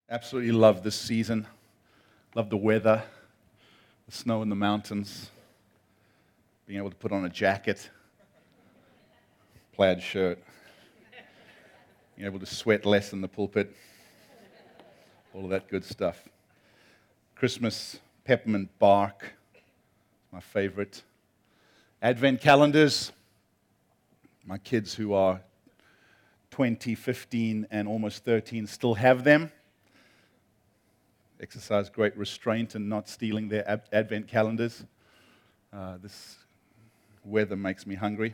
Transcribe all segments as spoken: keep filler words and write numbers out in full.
Absolutely love this season. Love the weather, the snow in the mountains, being able to put on a jacket, plaid shirt, being able to sweat less in the pulpit, all of that good stuff. Christmas peppermint bark, my favorite. Advent calendars. My kids who are twenty, fifteen, and almost thirteen still have them. Exercise great restraint in not stealing their ab- advent calendars. Uh, this weather makes me hungry.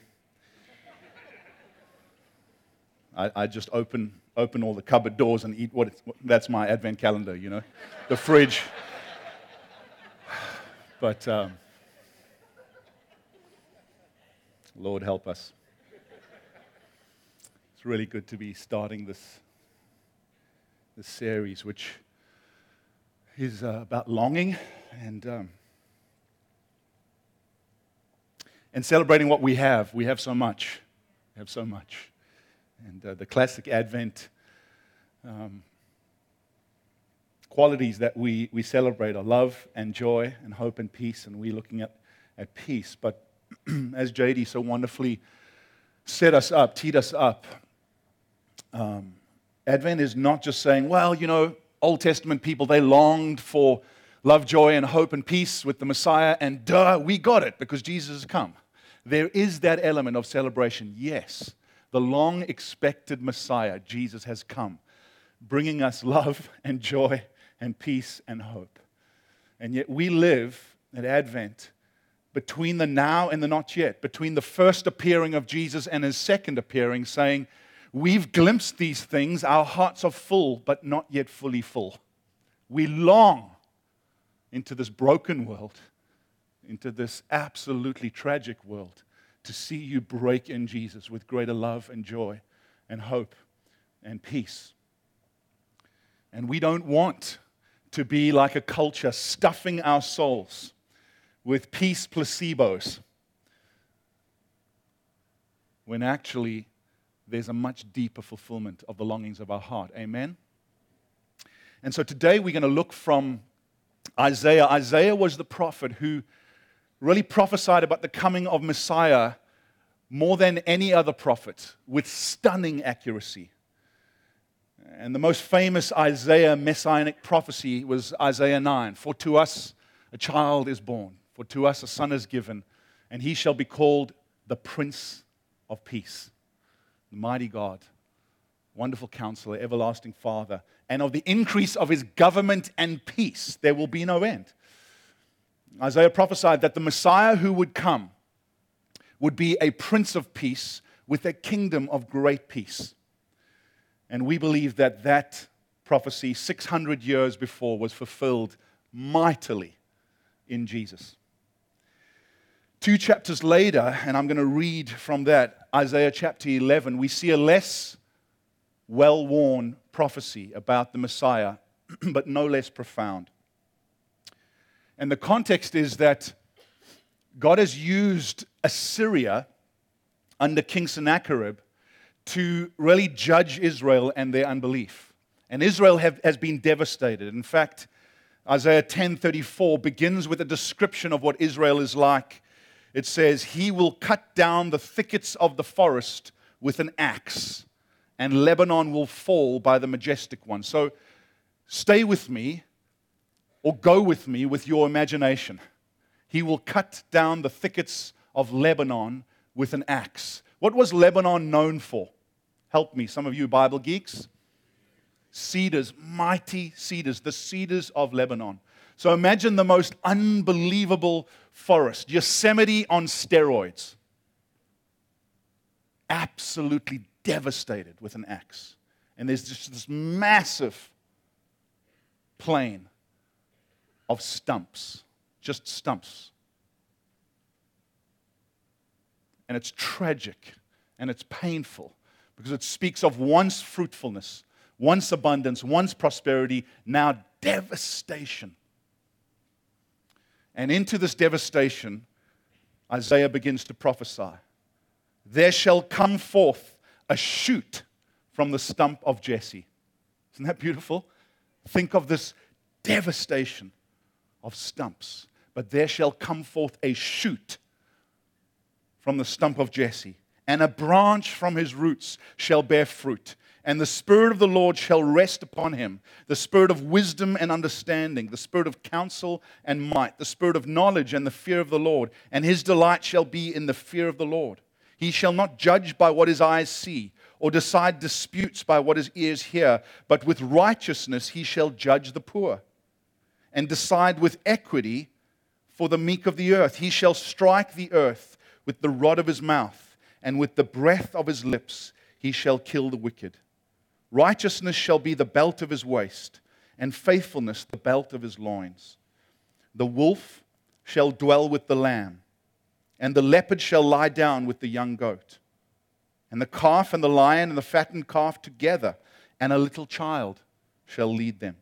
I, I just open open all the cupboard doors and eat what, it's, what that's my advent calendar, you know, the fridge. But um, Lord help us. It's really good to be starting this this series, which is uh, about longing and um, and celebrating what we have. We have so much. We have so much. And uh, the classic Advent um, qualities that we, we celebrate are love and joy and hope and peace, and we're looking at, at peace. But as J D so wonderfully set us up, teed us up, um, Advent is not just saying, well, you know, Old Testament people, they longed for love, joy, and hope and peace with the Messiah, and duh, we got it because Jesus has come. There is that element of celebration. Yes, the long-expected Messiah, Jesus, has come, bringing us love and joy and peace and hope. And yet we live at Advent between the now and the not yet, between the first appearing of Jesus and his second appearing, saying, we've glimpsed these things, our hearts are full, but not yet fully full. We long into this broken world, into this absolutely tragic world, to see you break in Jesus with greater love and joy and hope and peace. And we don't want to be like a culture stuffing our souls with peace placebos, when actually there's a much deeper fulfillment of the longings of our heart. Amen? And so today we're going to look from Isaiah. Isaiah was the prophet who really prophesied about the coming of Messiah more than any other prophet, with stunning accuracy. And the most famous Isaiah messianic prophecy was Isaiah nine. For to us a child is born, for to us a son is given, and he shall be called the Prince of Peace. Mighty God, wonderful counselor, everlasting Father, and of the increase of his government and peace there will be no end. Isaiah prophesied that the Messiah who would come would be a Prince of Peace with a kingdom of great peace. And we believe that that prophecy six hundred years before was fulfilled mightily in Jesus. Two chapters later, and I'm going to read from that, Isaiah chapter eleven, we see a less well-worn prophecy about the Messiah, but no less profound. And the context is that God has used Assyria under King Sennacherib to really judge Israel and their unbelief. And Israel have, has been devastated. In fact, Isaiah ten thirty-four begins with a description of what Israel is like. It says, he will cut down the thickets of the forest with an axe, and Lebanon will fall by the majestic one. So stay with me, or go with me with your imagination. He will cut down the thickets of Lebanon with an axe. What was Lebanon known for? Help me, some of you Bible geeks. Cedars, mighty cedars, the cedars of Lebanon. So imagine the most unbelievable forest, Yosemite on steroids. Absolutely devastated with an axe. And there's just this massive plain of stumps, just stumps. And it's tragic and it's painful because it speaks of once fruitfulness, once abundance, once prosperity, now devastation. And into this devastation, Isaiah begins to prophesy. There shall come forth a shoot from the stump of Jesse. Isn't that beautiful? Think of this devastation of stumps. But there shall come forth a shoot from the stump of Jesse, and a branch from his roots shall bear fruit. And the Spirit of the Lord shall rest upon him, the Spirit of wisdom and understanding, the Spirit of counsel and might, the Spirit of knowledge and the fear of the Lord. And his delight shall be in the fear of the Lord. He shall not judge by what his eyes see, or decide disputes by what his ears hear, but with righteousness he shall judge the poor, and decide with equity for the meek of the earth. He shall strike the earth with the rod of his mouth, and with the breath of his lips he shall kill the wicked. Righteousness shall be the belt of his waist, and faithfulness the belt of his loins. The wolf shall dwell with the lamb, and the leopard shall lie down with the young goat, and the calf and the lion and the fattened calf together, and a little child shall lead them.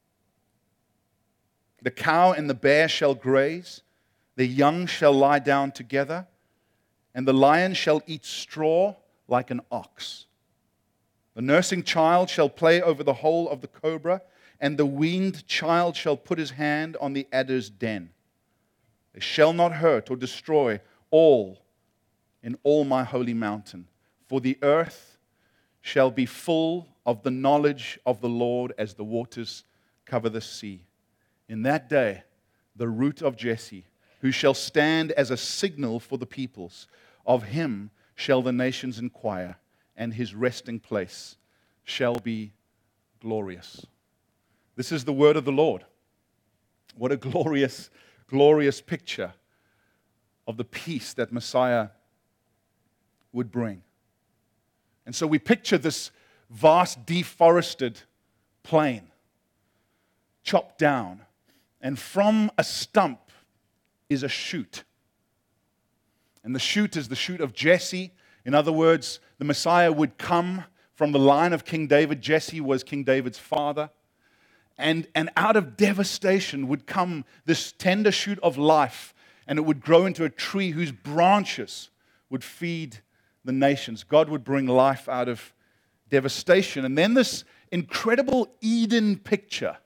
The cow and the bear shall graze, the young shall lie down together, and the lion shall eat straw like an ox. The nursing child shall play over the hole of the cobra, and the weaned child shall put his hand on the adder's den. They shall not hurt or destroy all in all my holy mountain, for the earth shall be full of the knowledge of the Lord as the waters cover the sea. In that day, the root of Jesse, who shall stand as a signal for the peoples, of him shall the nations inquire, and his resting place shall be glorious. This is the word of the Lord. What a glorious, glorious picture of the peace that Messiah would bring. And so we picture this vast, deforested plain, chopped down, and from a stump is a shoot. And the shoot is the shoot of Jesse. In other words, the Messiah would come from the line of King David. Jesse was King David's father. And, and out of devastation would come this tender shoot of life, and it would grow into a tree whose branches would feed the nations. God would bring life out of devastation. And then this incredible Eden picture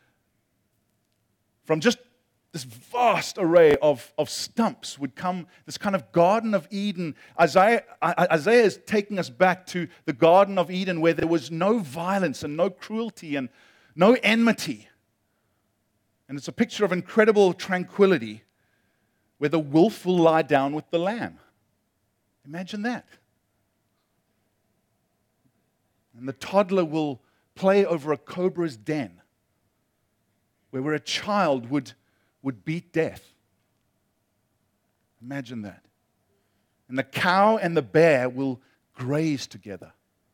from just this vast array of, of stumps would come, this kind of Garden of Eden. Isaiah, Isaiah is taking us back to the Garden of Eden where there was no violence and no cruelty and no enmity. And it's a picture of incredible tranquility where the wolf will lie down with the lamb. Imagine that. And the toddler will play over a cobra's den, where, where a child would, would beat death. Imagine that. And the cow and the bear will graze together.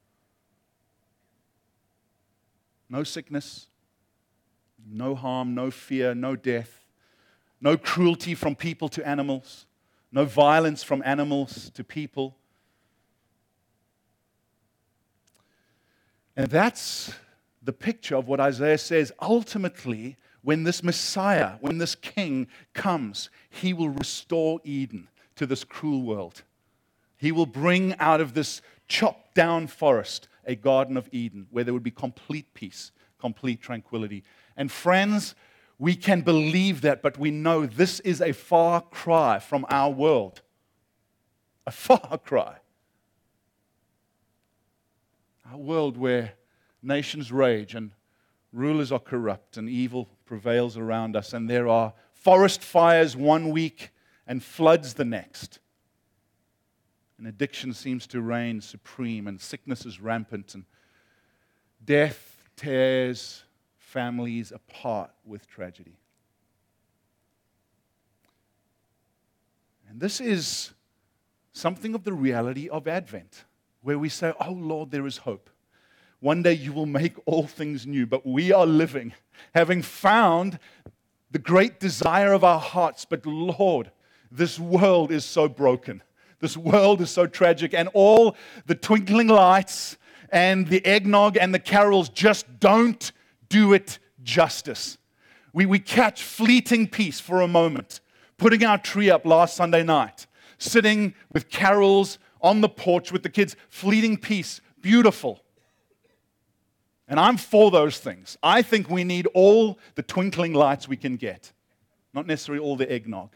No sickness, no harm, no fear, no death, no cruelty from people to animals, no violence from animals to people. And that's the picture of what Isaiah says. Ultimately, when this Messiah, when this King comes, he will restore Eden to this cruel world. He will bring out of this chopped down forest a Garden of Eden where there would be complete peace, complete tranquility. And friends, we can believe that, but we know this is a far cry from our world. A far cry. Our world where nations rage and rulers are corrupt and evil prevails around us, and there are forest fires one week and floods the next. And addiction seems to reign supreme, and sickness is rampant, and death tears families apart with tragedy. And this is something of the reality of Advent, where we say, oh Lord, there is hope. One day you will make all things new, but we are living, having found the great desire of our hearts. But Lord, this world is so broken. This world is so tragic, and all the twinkling lights and the eggnog and the carols just don't do it justice. We, we catch fleeting peace for a moment, putting our tree up last Sunday night, sitting with carols on the porch with the kids, fleeting peace, beautiful. And I'm for those things. I think we need all the twinkling lights we can get, not necessarily all the eggnog.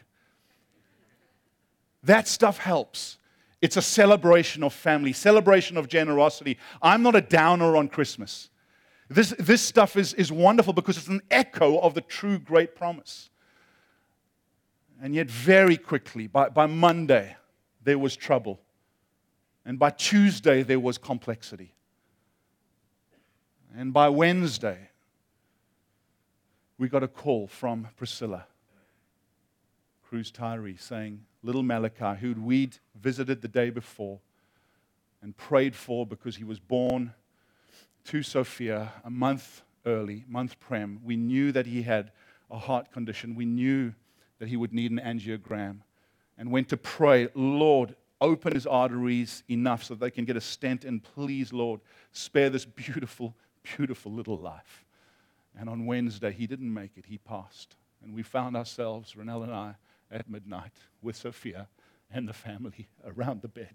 That stuff helps. It's a celebration of family, celebration of generosity. I'm not a downer on Christmas. This, this stuff is, is wonderful because it's an echo of the true great promise. And yet very quickly, by, by Monday, there was trouble. And by Tuesday, there was complexity. And by Wednesday, we got a call from Priscilla, Cruz Tyree, saying, little Malachi, who we'd visited the day before and prayed for because he was born to Sophia a month early, month prem. We knew that he had a heart condition. We knew that he would need an angiogram, and went to pray, Lord, open his arteries enough so they can get a stent, and please, Lord, spare this beautiful, beautiful little life. And on Wednesday, he didn't make it. He passed. And we found ourselves, Renelle and I, at midnight with Sophia and the family around the bed.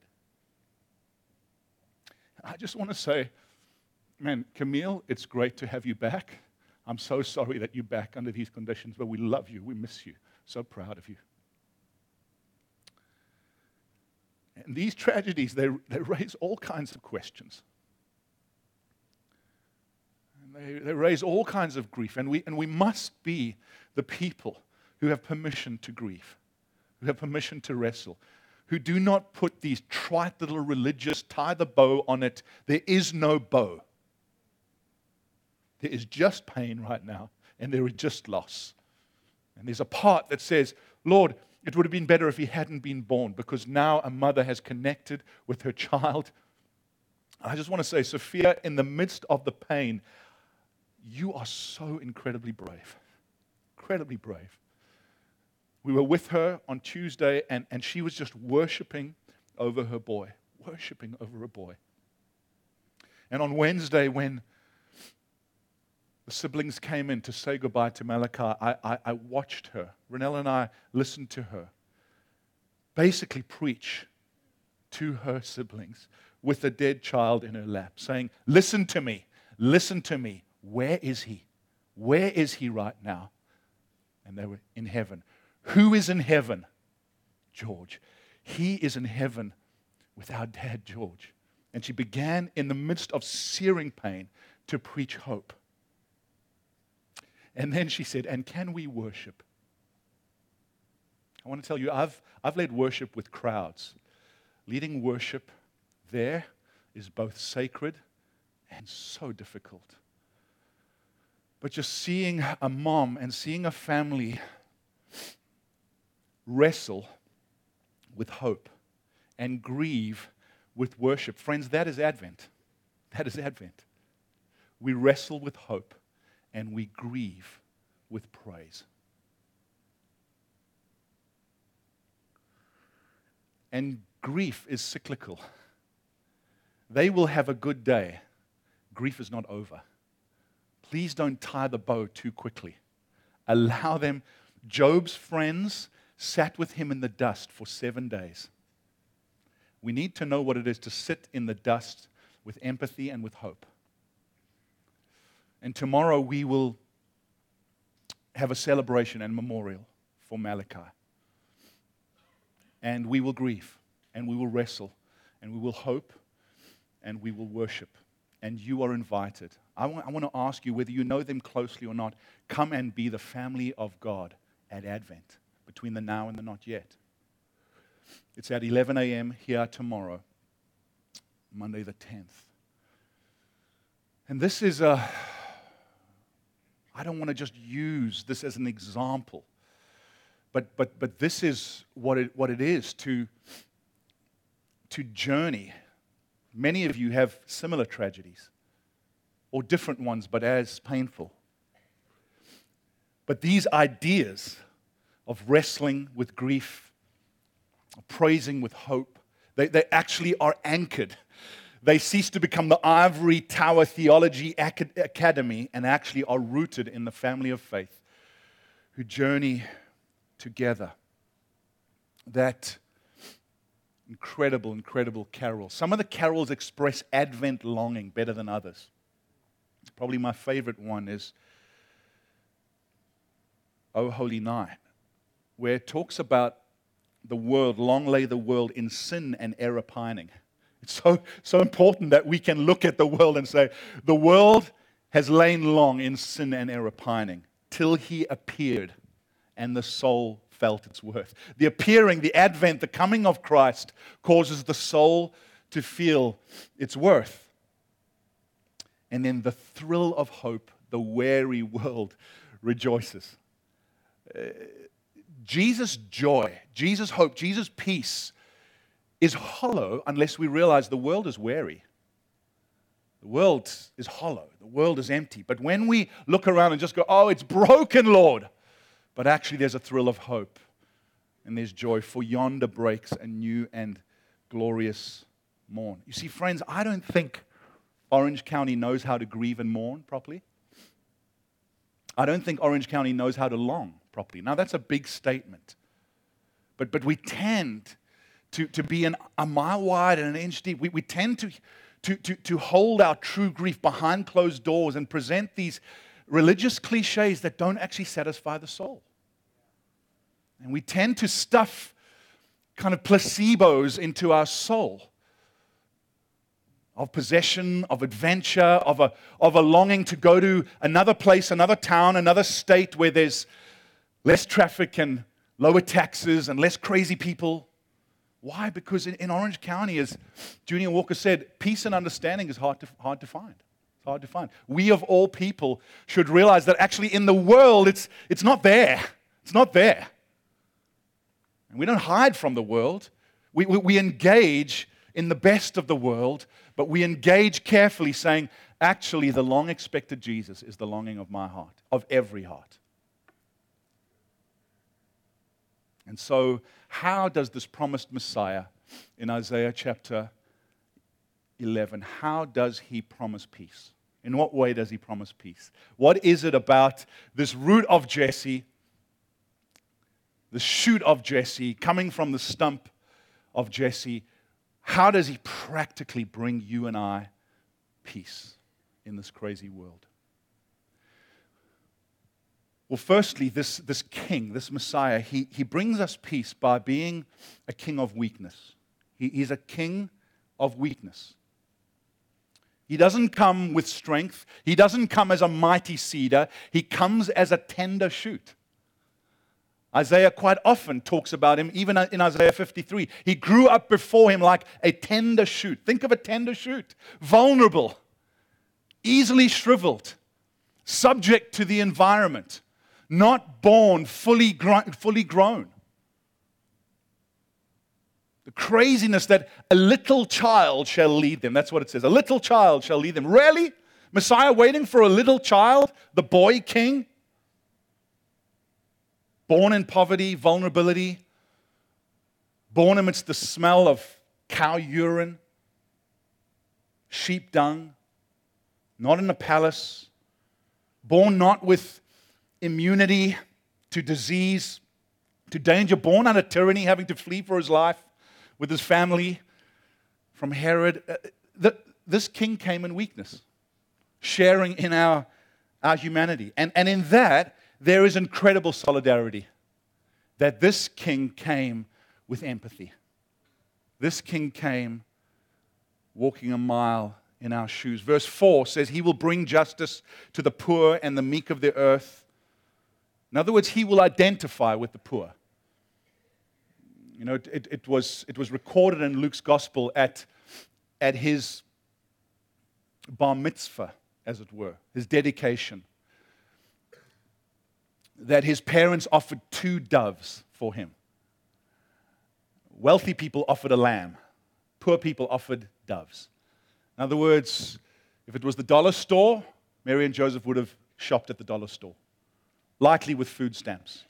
I just want to say, man, Camille, it's great to have you back. I'm so sorry that you're back under these conditions, but we love you. We miss you. So proud of you. And these tragedies, they, they raise all kinds of questions. And they, they raise all kinds of grief. And we, and we must be the people who have permission to grieve, who have permission to wrestle, who do not put these trite little religious, tie the bow on it. There is no bow. There is just pain right now, and there is just loss. And there's a part that says, Lord, it would have been better if he hadn't been born, because now a mother has connected with her child. I just want to say, Sophia, in the midst of the pain, you are so incredibly brave. Incredibly brave. We were with her on Tuesday, and, and she was just worshiping over her boy. Worshiping over a boy. And on Wednesday, when the siblings came in to say goodbye to Malachi, I, I, I watched her. Renelle and I listened to her basically preach to her siblings with a dead child in her lap, saying, listen to me, listen to me. Where is he? Where is he right now? And they were in heaven. Who is in heaven? George. He is in heaven with our dad, George. And she began in the midst of searing pain to preach hope. And then she said, and can we worship? I want to tell you, I've, I've led worship with crowds. Leading worship there is both sacred and so difficult. But just seeing a mom and seeing a family wrestle with hope and grieve with worship. Friends, that is Advent. That is Advent. We wrestle with hope and we grieve with praise. And grief is cyclical. They will have a good day. Grief is not over. Please don't tie the bow too quickly. Allow them. Job's friends sat with him in the dust for seven days. We need to know what it is to sit in the dust with empathy and with hope. And tomorrow we will have a celebration and memorial for Malachi. And we will grieve, and we will wrestle, and we will hope, and we will worship. And you are invited. I want, I want to ask you, whether you know them closely or not, come and be the family of God at Advent, between the now and the not yet. It's at eleven a.m. here tomorrow, Monday the tenth. And this is a, I don't want to just use this as an example, but but but this is what it what it is to, to journey. Many of you have similar tragedies, or different ones, but as painful. But these ideas of wrestling with grief, praising with hope, they, they actually are anchored. They cease to become the ivory tower theology academy and actually are rooted in the family of faith who journey together. That incredible, incredible carol. Some of the carols express Advent longing better than others. Probably my favorite one is O Holy Night, where it talks about the world, long lay the world in sin and error pining. It's so, so important that we can look at the world and say, the world has lain long in sin and error pining till he appeared and the soul felt its worth. The appearing, the advent, the coming of Christ causes the soul to feel its worth. And then the thrill of hope, the weary world rejoices. Uh, Jesus' joy, Jesus' hope, Jesus' peace is hollow unless we realize the world is weary. The world is hollow. The world is empty. But when we look around and just go, oh, it's broken, Lord. But actually there's a thrill of hope and there's joy, for yonder breaks a new and glorious morn. You see, friends, I don't think Orange County knows how to grieve and mourn properly. I don't think Orange County knows how to long properly. Now, that's a big statement. But, but we tend to, to be an, a mile wide and an inch deep. We, we tend to, to, to, to hold our true grief behind closed doors and present these religious cliches that don't actually satisfy the soul. And we tend to stuff kind of placebos into our soul of possession, of adventure, of a, of a longing to go to another place, another town, another state where there's less traffic and lower taxes and less crazy people. Why? Because in, in Orange County, as Junior Walker said, peace and understanding is hard to, hard to find. It's hard to find. We of all people should realize that actually in the world, it's, it's not there. It's not there. And we don't hide from the world. We, we, we engage in the best of the world, but we engage carefully saying, actually, the long-expected Jesus is the longing of my heart, of every heart. And so, how does this promised Messiah in Isaiah chapter eleven, how does he promise peace? In what way does he promise peace? What is it about this root of Jesse, the shoot of Jesse, coming from the stump of Jesse? How does he practically bring you and I peace in this crazy world? Well, firstly, this, this king, this Messiah, he, he brings us peace by being a king of weakness. He, he's a king of weakness. He doesn't come with strength. He doesn't come as a mighty cedar. He comes as a tender shoot. Isaiah quite often talks about him, even in Isaiah fifty-three. He grew up before him like a tender shoot. Think of a tender shoot. Vulnerable, easily shriveled, subject to the environment, not born fully, gro- fully grown. The craziness that a little child shall lead them. That's what it says. A little child shall lead them. Really? Messiah waiting for a little child? The boy king? Born in poverty, vulnerability, born amidst the smell of cow urine, sheep dung, not in a palace, born not with immunity to disease, to danger, born under tyranny, having to flee for his life with his family from Herod. This king came in weakness, sharing in our, our humanity. And, and in that, there is incredible solidarity, that this king came with empathy. This king came walking a mile in our shoes. Verse four says, he will bring justice to the poor and the meek of the earth. In other words, he will identify with the poor. You know, it, it, it, was, it was recorded in Luke's gospel at, at his bar mitzvah, as it were, his dedication, that his parents offered two doves for him. Wealthy people offered a lamb. Poor people offered doves. In other words, if it was the dollar store, Mary and Joseph would have shopped at the dollar store, likely with food stamps.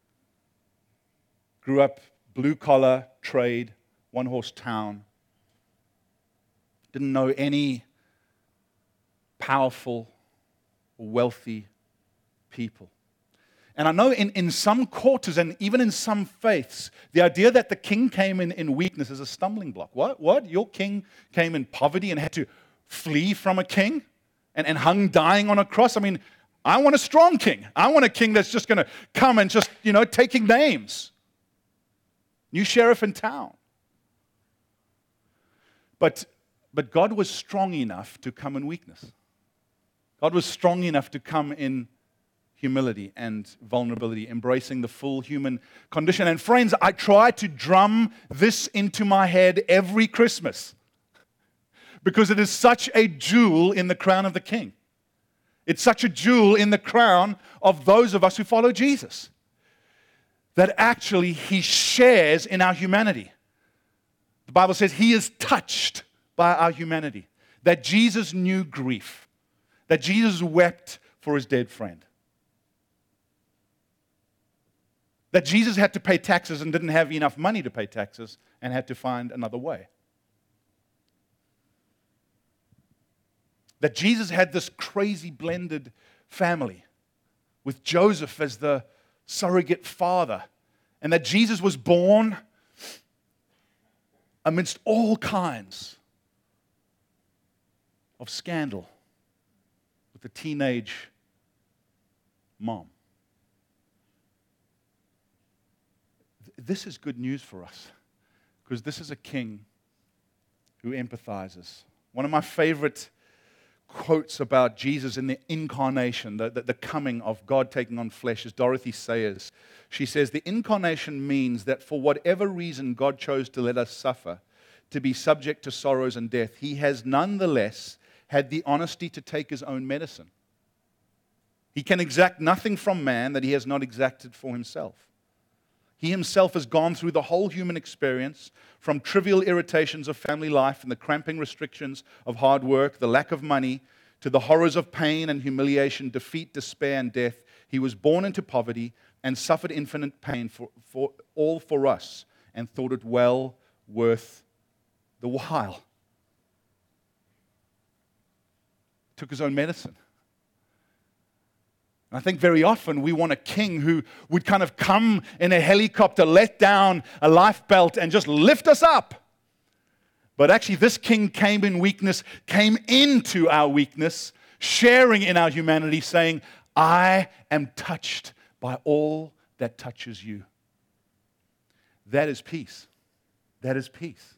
Grew up blue-collar trade, one-horse town. Didn't know any powerful or wealthy people. And I know in, in some quarters and even in some faiths, the idea that the king came in, in weakness is a stumbling block. What? What? Your king came in poverty and had to flee from a king? and, and hung dying on a cross. I mean, I want a strong king. I want a king that's just going to come and just, you know, taking names. New sheriff in town. But, but God was strong enough to come in weakness. God was strong enough to come in humility and vulnerability, embracing the full human condition. And friends, I try to drum this into my head every Christmas because it is such a jewel in the crown of the King. It's such a jewel in the crown of those of us who follow Jesus, that actually He shares in our humanity. The Bible says He is touched by our humanity, that Jesus knew grief, that Jesus wept for His dead friend, that Jesus had to pay taxes and didn't have enough money to pay taxes and had to find another way. That Jesus had this crazy blended family with Joseph as the surrogate father, and that Jesus was born amidst all kinds of scandal with a teenage mom. This is good news for us because this is a king who empathizes. One of my favorite quotes about Jesus in the incarnation, the, the, the coming of God taking on flesh, is Dorothy Sayers. She says, the incarnation means that for whatever reason God chose to let us suffer, to be subject to sorrows and death, He has nonetheless had the honesty to take His own medicine. He can exact nothing from man that He has not exacted for Himself. He Himself has gone through the whole human experience, from trivial irritations of family life and the cramping restrictions of hard work, the lack of money, to the horrors of pain and humiliation, defeat, despair, and death. He was born into poverty and suffered infinite pain for, for all for us, and thought it well worth the while. Took His own medicine. I think very often we want a king who would kind of come in a helicopter, let down a life belt, and just lift us up. But actually, this king came in weakness, came into our weakness, sharing in our humanity, saying, I am touched by all that touches you. That is peace. That is peace.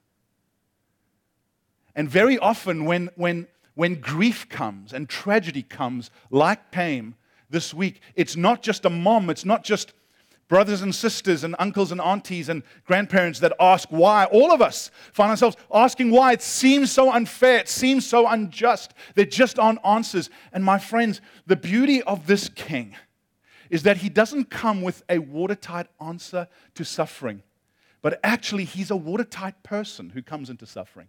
And very often when, when, when grief comes and tragedy comes, like came this week, it's not just a mom, it's not just brothers and sisters and uncles and aunties and grandparents that ask why. All of us find ourselves asking why. It seems so unfair, it seems so unjust. There just aren't answers. And my friends, the beauty of this king is that he doesn't come with a watertight answer to suffering, but actually he's a watertight person who comes into suffering.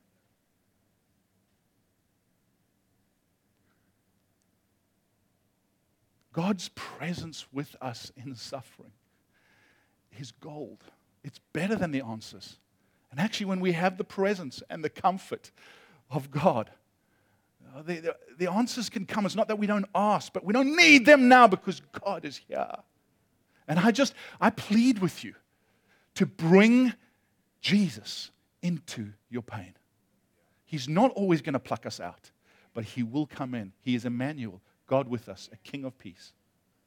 God's presence with us in suffering is gold. It's better than the answers. And actually, when we have the presence and the comfort of God, the, the, the answers can come. It's not that we don't ask, but we don't need them now because God is here. And I just, I plead with you to bring Jesus into your pain. He's not always going to pluck us out, but He will come in. He is Emmanuel, God with us, a King of peace.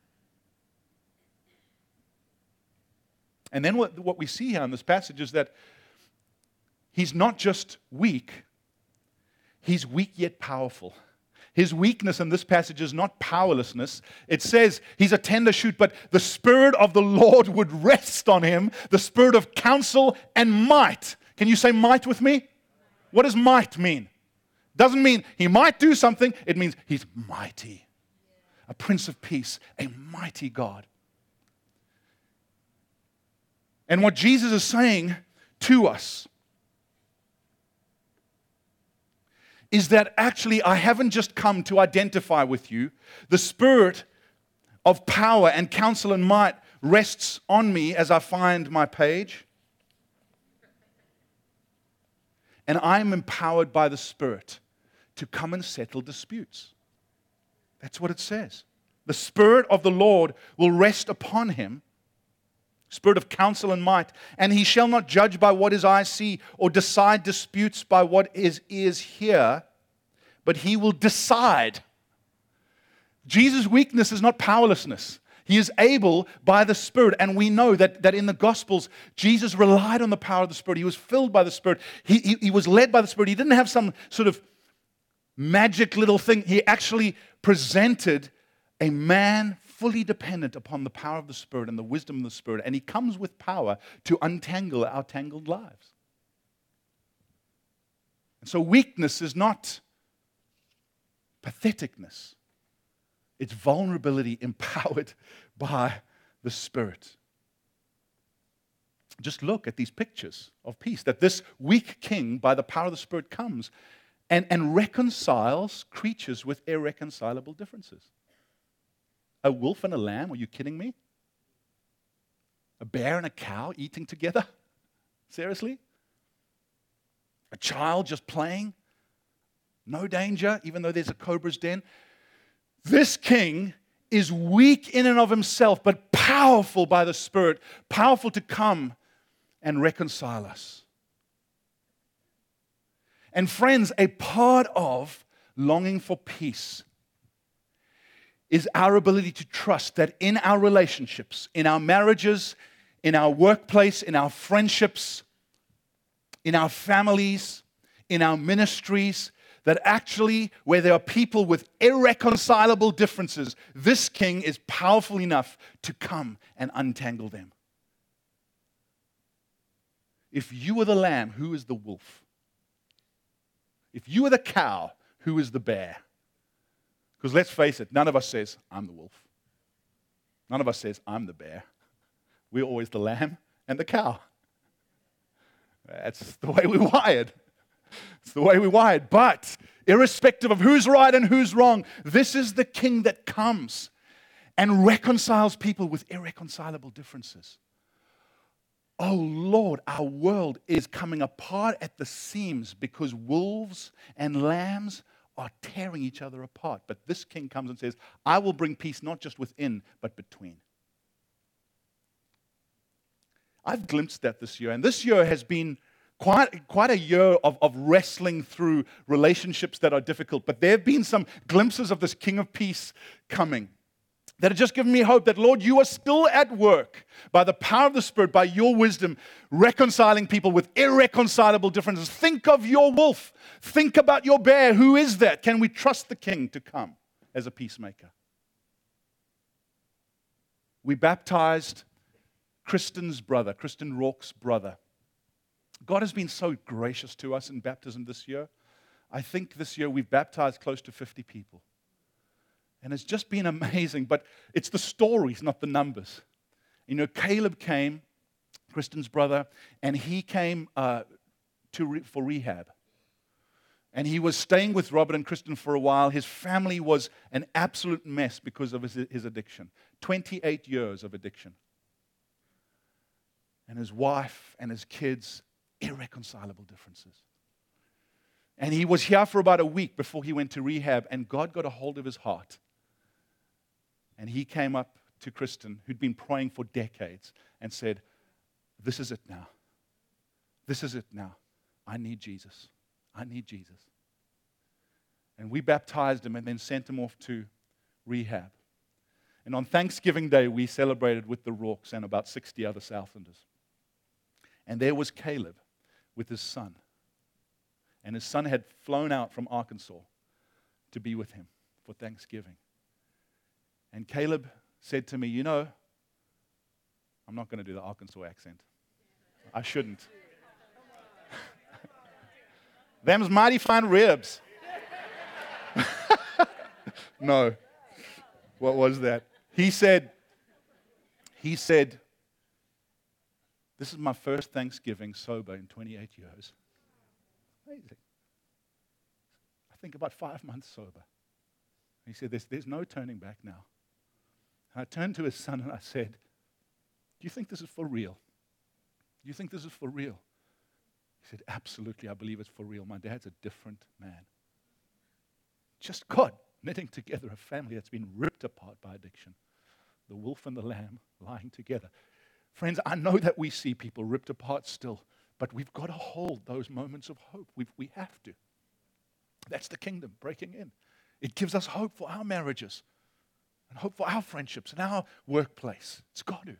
And then what, what we see here in this passage is that He's not just weak, He's weak yet powerful. His weakness in this passage is not powerlessness. It says He's a tender shoot, but the Spirit of the Lord would rest on Him, the Spirit of counsel and might. Can you say might with me? What does might mean? Doesn't mean He might do something. It means He's mighty. A Prince of Peace, a mighty God. And what Jesus is saying to us is that actually I haven't just come to identify with you. The Spirit of power and counsel and might rests on me as I find my page. And I am empowered by the Spirit to come and settle disputes. That's what it says. The Spirit of the Lord will rest upon Him, Spirit of counsel and might, and He shall not judge by what His eyes see or decide disputes by what His ears hear, but He will decide Jesus' weakness is not powerlessness. He is able by the Spirit. And we know that, that in the Gospels, Jesus relied on the power of the Spirit. He was filled by the Spirit. He, he, he was led by the Spirit. He didn't have some sort of magic little thing. He actually presented a man fully dependent upon the power of the Spirit and the wisdom of the Spirit. And he comes with power to untangle our tangled lives. And so weakness is not patheticness. It's vulnerability empowered by the Spirit. Just look at these pictures of peace, that this weak king, by the power of the Spirit, comes and, and reconciles creatures with irreconcilable differences. A wolf and a lamb, are you kidding me? A bear and a cow eating together? Seriously? A child just playing? No danger, even though there's a cobra's den? This king is weak in and of himself, but powerful by the Spirit, powerful to come and reconcile us. And friends, a part of longing for peace is our ability to trust that in our relationships, in our marriages, in our workplace, in our friendships, in our families, in our ministries, that actually, where there are people with irreconcilable differences, this king is powerful enough to come and untangle them. If you are the lamb, who is the wolf? If you are the cow, who is the bear? Because let's face it, none of us says, I'm the wolf. None of us says, I'm the bear. We're always the lamb and the cow. That's the way we're wired. It's the way we're wired. But irrespective of who's right and who's wrong, this is the king that comes and reconciles people with irreconcilable differences. Oh Lord, our world is coming apart at the seams because wolves and lambs are tearing each other apart. But this king comes and says, I will bring peace not just within, but between. I've glimpsed that this year, and this year has been Quite, quite a year of, of wrestling through relationships that are difficult. But there have been some glimpses of this King of Peace coming that have just given me hope that, Lord, you are still at work by the power of the Spirit, by your wisdom, reconciling people with irreconcilable differences. Think of your wolf. Think about your bear. Who is that? Can we trust the King to come as a peacemaker? We baptized Kristen's brother, Kristen Rourke's brother. God has been so gracious to us in baptism this year. I think this year we've baptized close to fifty people. And it's just been amazing, but it's the stories, not the numbers. You know, Caleb came, Kristen's brother, and he came uh, to re- for rehab. And he was staying with Robert and Kristen for a while. His family was an absolute mess because of his, his addiction. twenty-eight years of addiction. And his wife and his kids, irreconcilable differences. And he was here for about a week before he went to rehab, and God got a hold of his heart. And he came up to Kristen, who'd been praying for decades, and said, this is it now. This is it now. I need Jesus. I need Jesus. And we baptized him and then sent him off to rehab. And on Thanksgiving Day, we celebrated with the Rourkes and about sixty other Southlanders. And there was Caleb with his son. And his son had flown out from Arkansas to be with him for Thanksgiving. And Caleb said to me, you know, I'm not going to do the Arkansas accent. I shouldn't. Them's mighty fine ribs. No. What was that? He said, he said, this is my first Thanksgiving sober in twenty-eight years. Amazing. I think about five months sober. He said, there's, there's no turning back now. And I turned to his son and I said, do you think this is for real? Do you think this is for real? He said, absolutely, I believe it's for real. My dad's a different man. Just God knitting together a family that's been ripped apart by addiction. The wolf and the lamb lying together. Friends, I know that we see people ripped apart still, but we've got to hold those moments of hope. We've, we have to. That's the kingdom breaking in. It gives us hope for our marriages, and hope for our friendships and our workplace. It's got to.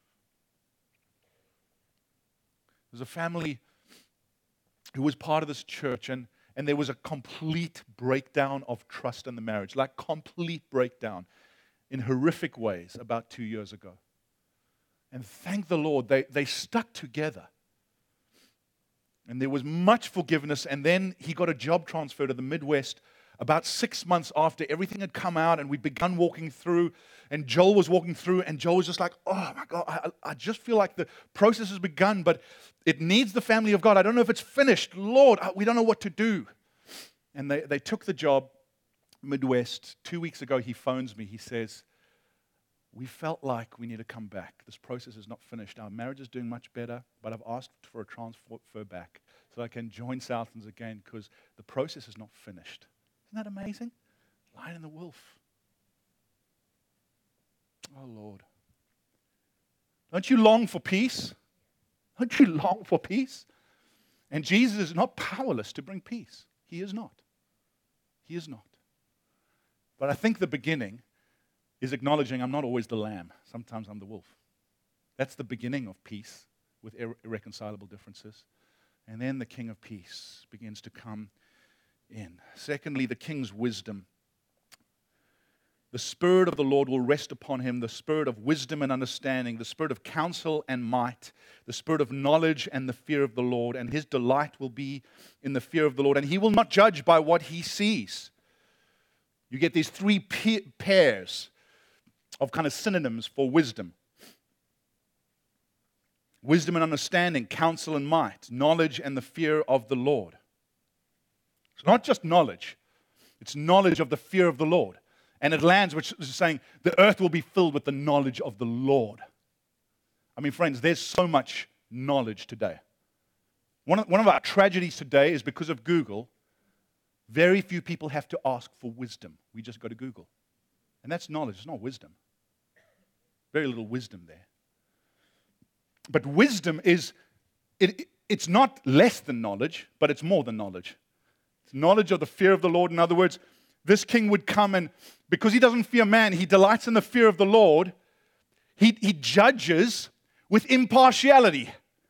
There's a family who was part of this church, and, and there was a complete breakdown of trust in the marriage, like complete breakdown in horrific ways about two years ago. And thank the Lord, they, they stuck together. And there was much forgiveness, and then he got a job transfer to the Midwest about six months after everything had come out, and we'd begun walking through, and Joel was walking through, and Joel was just like, oh my God, I, I just feel like the process has begun, but it needs the family of God. I don't know if it's finished. Lord, we don't know what to do. And they, they took the job, Midwest. Two weeks ago, he phones me. He says, we felt like we need to come back. This process is not finished. Our marriage is doing much better, but I've asked for a transfer back so I can join Southlands again because the process is not finished. Isn't that amazing? Lion and the wolf. Oh, Lord. Don't you long for peace? Don't you long for peace? And Jesus is not powerless to bring peace. He is not. He is not. But I think the beginning is acknowledging I'm not always the lamb. Sometimes I'm the wolf. That's the beginning of peace with irre- irreconcilable differences. And then the King of Peace begins to come in. Secondly, the King's wisdom. The Spirit of the Lord will rest upon him, the Spirit of wisdom and understanding, the Spirit of counsel and might, the Spirit of knowledge and the fear of the Lord, and his delight will be in the fear of the Lord, and he will not judge by what he sees. You get these three pa- pairs of kind of synonyms for wisdom. Wisdom and understanding, counsel and might, knowledge and the fear of the Lord. It's not just knowledge. It's knowledge of the fear of the Lord. And it lands, which is saying the earth will be filled with the knowledge of the Lord. I mean, friends, there's so much knowledge today. One of, one of our tragedies today is because of Google, very few people have to ask for wisdom. We just go to Google. And that's knowledge, it's not wisdom. Very little wisdom there. But wisdom is, it, it's not less than knowledge, but it's more than knowledge. It's knowledge of the fear of the Lord. In other words, this king would come and, because he doesn't fear man, he delights in the fear of the Lord. He, he judges with impartiality.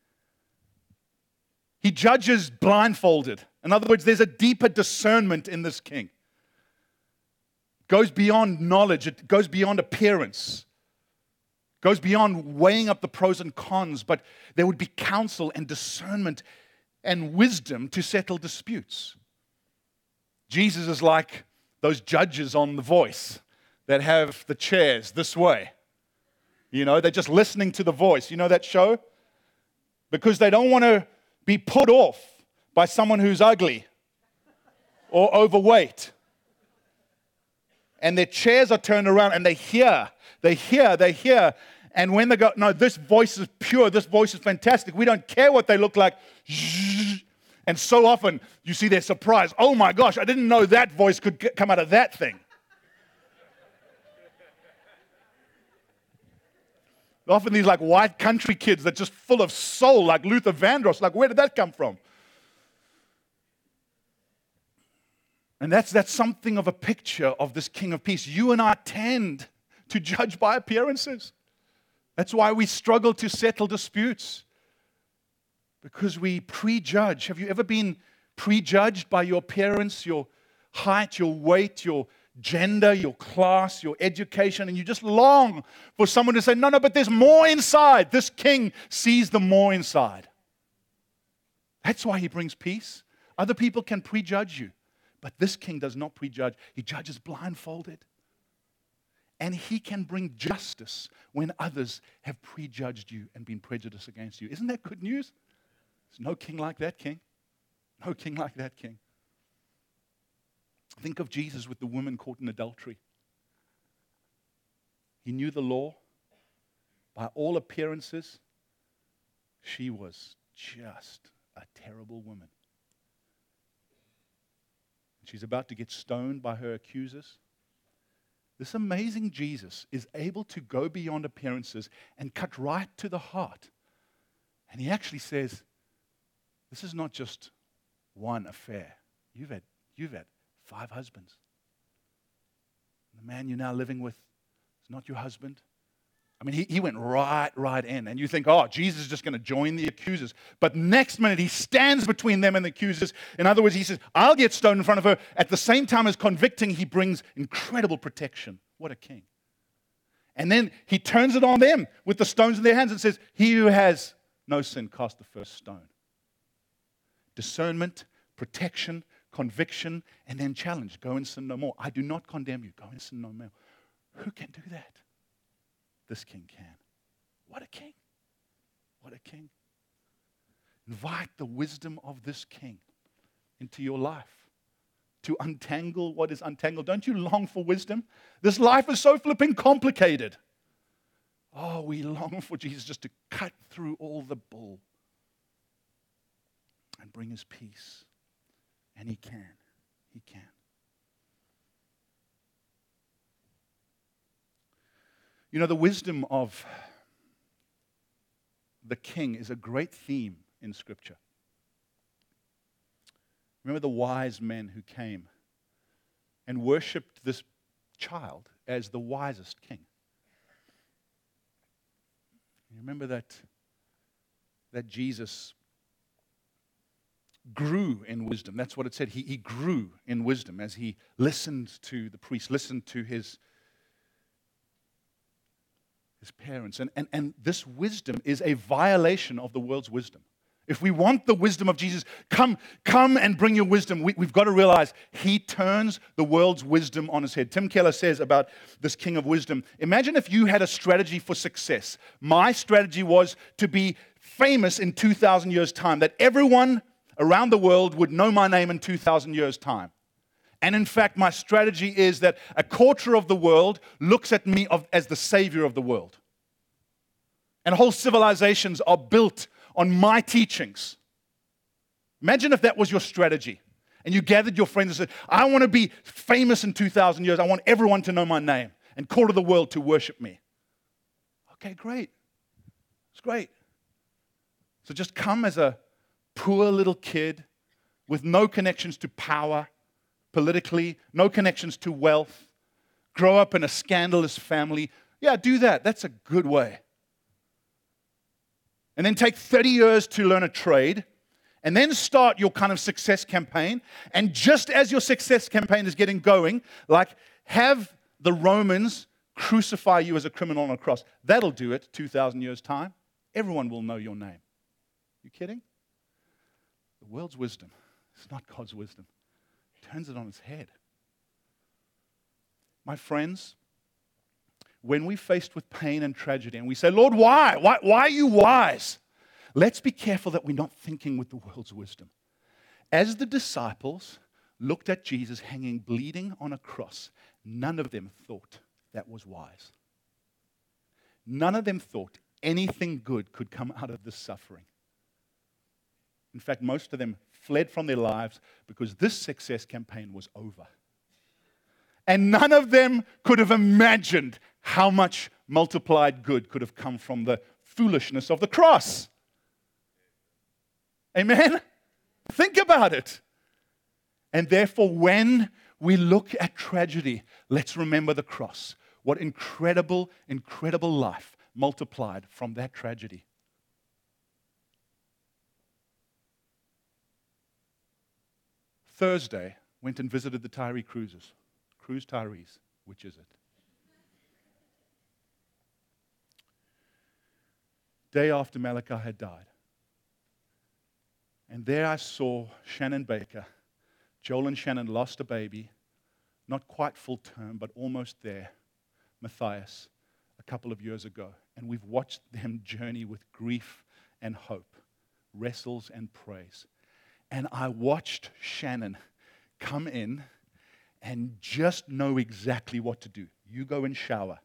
He judges blindfolded. In other words, there's a deeper discernment in this king. It goes beyond knowledge. It goes beyond appearance. It goes beyond weighing up the pros and cons, but there would be counsel and discernment and wisdom to settle disputes. Jesus is like those judges on The Voice that have the chairs this way. You know, they're just listening to the voice. You know that show? Because they don't want to be put off by someone who's ugly or overweight. And their chairs are turned around and they hear, they hear, they hear. And when they go, no, this voice is pure, this voice is fantastic. We don't care what they look like. And so often you see their surprise. Oh my gosh, I didn't know that voice could come out of that thing. Often these like white country kids that are just full of soul, like Luther Vandross. Like, where did that come from? And that's, that's something of a picture of this King of Peace. You and I tend to judge by appearances. That's why we struggle to settle disputes. Because we prejudge. Have you ever been prejudged by your appearance, your height, your weight, your gender, your class, your education, and you just long for someone to say, no, no, but there's more inside. This king sees the more inside. That's why he brings peace. Other people can prejudge you, but this king does not prejudge. He judges blindfolded. And he can bring justice when others have prejudged you and been prejudiced against you. Isn't that good news? There's no king like that king. No king like that king. Think of Jesus with the woman caught in adultery. He knew the law. By all appearances, she was just a terrible woman. She's about to get stoned by her accusers. This amazing Jesus is able to go beyond appearances and cut right to the heart. And he actually says, this is not just one affair. You've had, you've had five husbands. The man you're now living with It's not your husband. I mean, he, he went right, right in. And you think, oh, Jesus is just going to join the accusers. But next minute, he stands between them and the accusers. In other words, he says, I'll get stoned in front of her. At the same time as convicting, he brings incredible protection. What a king. And then he turns it on them with the stones in their hands and says, he who has no sin, cast the first stone. Discernment, protection, conviction, and then challenge. Go and sin no more. I do not condemn you. Go and sin no more. Who can do that? This king can. What a king. What a king. Invite the wisdom of this king into your life to untangle what is untangled. Don't you long for wisdom? This life is so flipping complicated. Oh, we long for Jesus just to cut through all the bull and bring his peace. And he can. He can. You know, the wisdom of the king is a great theme in Scripture. Remember the wise men who came and worshipped this child as the wisest king. You remember that, that Jesus grew in wisdom. That's what it said. He, he grew in wisdom as he listened to the priest, listened to his his parents. And, and, and this wisdom is a violation of the world's wisdom. If we want the wisdom of Jesus, come, come and bring your wisdom. We, we've got to realize he turns the world's wisdom on his head. Tim Keller says about this king of wisdom, imagine if you had a strategy for success. My strategy was to be famous in two thousand years' time, that everyone around the world would know my name in two thousand years' time. And in fact, my strategy is that a quarter of the world looks at me of, as the savior of the world. And whole civilizations are built on my teachings. Imagine if that was your strategy. And you gathered your friends and said, I want to be famous in two thousand years. I want everyone to know my name and quarter the world to worship me. Okay, great. It's great. So just come as a poor little kid with no connections to power, politically, no connections to wealth, grow up in a scandalous family. Yeah, do that. That's a good way. And then take thirty years to learn a trade, and then start your kind of success campaign. And just as your success campaign is getting going, like have the Romans crucify you as a criminal on a cross. That'll do it, two thousand years' time. Everyone will know your name. You kidding? The world's wisdom is not God's wisdom. It turns it on its head. My friends, when we're faced with pain and tragedy and we say, Lord, why? Why, why are you wise? Let's be careful that we're not thinking with the world's wisdom. As the disciples looked at Jesus hanging bleeding on a cross, none of them thought that was wise. None of them thought anything good could come out of this suffering. In fact, most of them fled from their lives because this success campaign was over. And none of them could have imagined how much multiplied good could have come from the foolishness of the cross. Amen? Think about it. And therefore, when we look at tragedy, let's remember the cross. What incredible, incredible life multiplied from that tragedy. Thursday, went and visited the Tyree Cruises. Cruise Tyrees, which is it? Day after Malachi had died. And there I saw Shannon Baker. Joel and Shannon lost a baby, not quite full term, but almost there. Matthias, a couple of years ago. And we've watched them journey with grief and hope, wrestles and praise. And I watched Shannon come in and just know exactly what to do. You go and shower.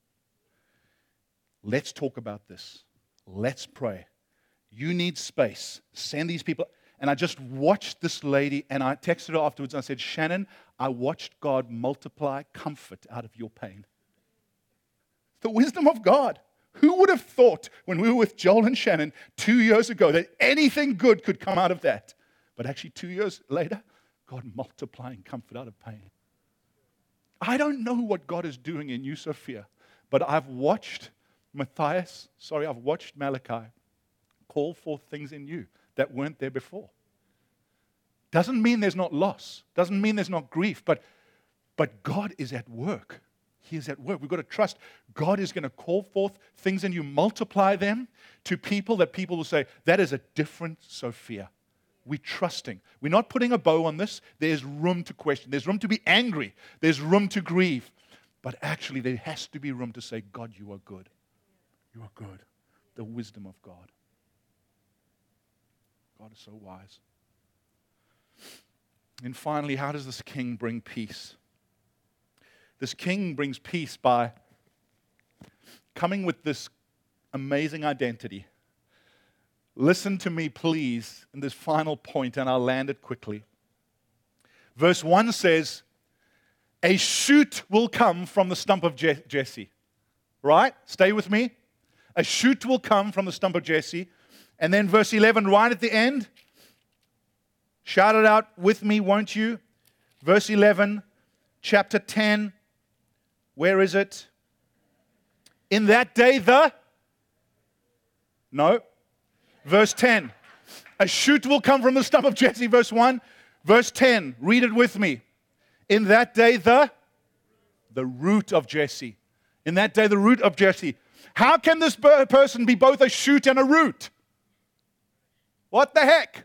Let's talk about this. Let's pray. You need space. Send these people. And I just watched this lady, and I texted her afterwards, and I said, Shannon, I watched God multiply comfort out of your pain. The wisdom of God. Who would have thought when we were with Joel and Shannon two years ago that anything good could come out of that? But actually, two years later, God multiplying comfort out of pain. I don't know what God is doing in you, Sophia, But I've watched Matthias, sorry, I've watched Malachi call forth things in you that weren't there before. Doesn't mean there's not loss. Doesn't mean there's not grief. But, but God is at work. He is at work. We've got to trust God is going to call forth things in you, multiply them to people that people will say, that is a different Sophia. We're trusting. We're not putting a bow on this. There's room to question. There's room to be angry. There's room to grieve. But actually, there has to be room to say, God, you are good. You are good. The wisdom of God. God is so wise. And finally, how does this king bring peace? This king brings peace by coming with this amazing identity. Listen to me, please, in this final point, and I'll land it quickly. Verse one says, a shoot will come from the stump of Je- Jesse. Right? Stay with me. A shoot will come from the stump of Jesse. And then verse eleven, right at the end, shout it out with me, won't you? Verse eleven, chapter ten. Where is it? In that day, the? No. Verse ten. A shoot will come from the stump of Jesse, verse one. Verse ten, read it with me. In that day, the? The root of Jesse. In that day, the root of Jesse. How can this person be both a shoot and a root? What the heck?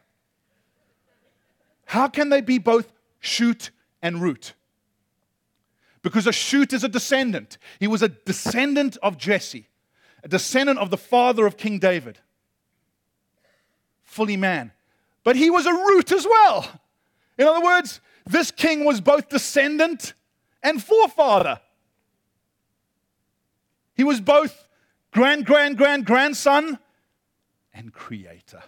How can they be both shoot and root? Because a shoot is a descendant. He was a descendant of Jesse, a descendant of the father of King David. Fully man. But he was a root as well. In other words, this king was both descendant and forefather. He was both grand, grand, grand, grandson and creator.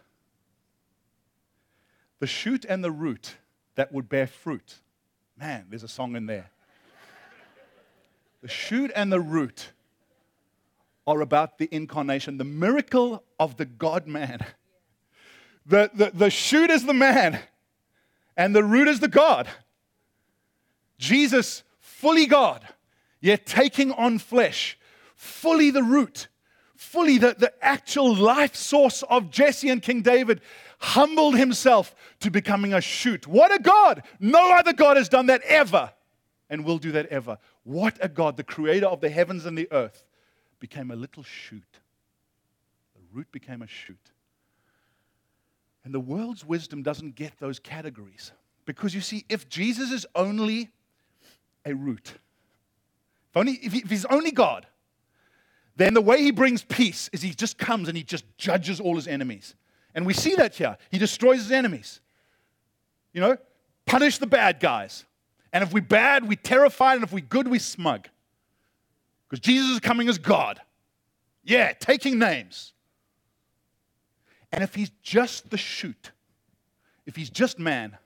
The shoot and the root that would bear fruit. Man, there's a song in there. The shoot and the root are about the incarnation, the miracle of the God-man. The, the, the shoot is the man, and the root is the God. Jesus, fully God, yet taking on flesh, fully the root, fully the, the actual life source of Jesse and King David, humbled himself to becoming a shoot. What a God! No other God has done that ever, and will do that ever. What a God, the creator of the heavens and the earth, became a little shoot. The root became a shoot. And the world's wisdom doesn't get those categories. Because you see, if Jesus is only a root, if, only, if, he, if he's only God, then the way he brings peace is he just comes and he just judges all his enemies. And we see that here. He destroys his enemies. You know, punish the bad guys. And if we're bad, we're terrified. And if we're good, we're smug. Because Jesus is coming as God. Yeah, taking names. And if he's just the shoot, if he's just man,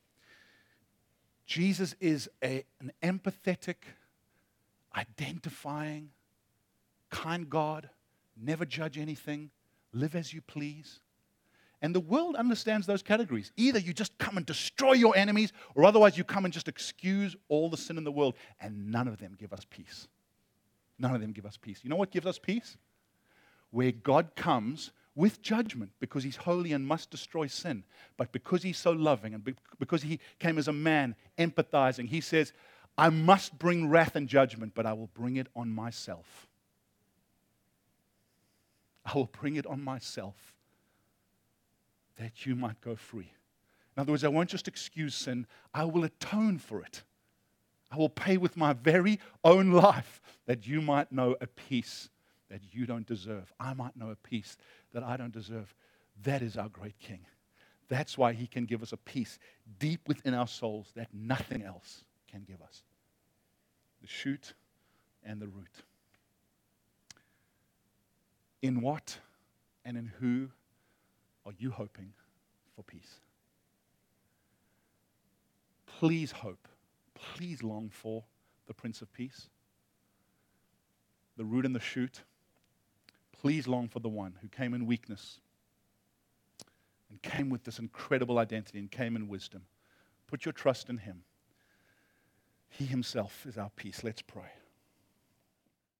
Jesus is a, an empathetic, identifying, kind God, never judge anything, live as you please. And the world understands those categories. Either you just come and destroy your enemies, or otherwise you come and just excuse all the sin in the world, and none of them give us peace. None of them give us peace. You know what gives us peace? Where God comes with judgment, because he's holy and must destroy sin. But because he's so loving and because he came as a man, empathizing, he says, I must bring wrath and judgment, but I will bring it on myself. I will bring it on myself that you might go free. In other words, I won't just excuse sin, I will atone for it. I will pay with my very own life that you might know a peace that you don't deserve. I might know a peace that I don't deserve. That is our great King. That's why he can give us a peace deep within our souls that nothing else can give us. The shoot and the root. In what and in who are you hoping for peace? Please hope, please long for the Prince of Peace. The root and the shoot. Please long for the one who came in weakness and came with this incredible identity and came in wisdom. Put your trust in him. He himself is our peace. Let's pray.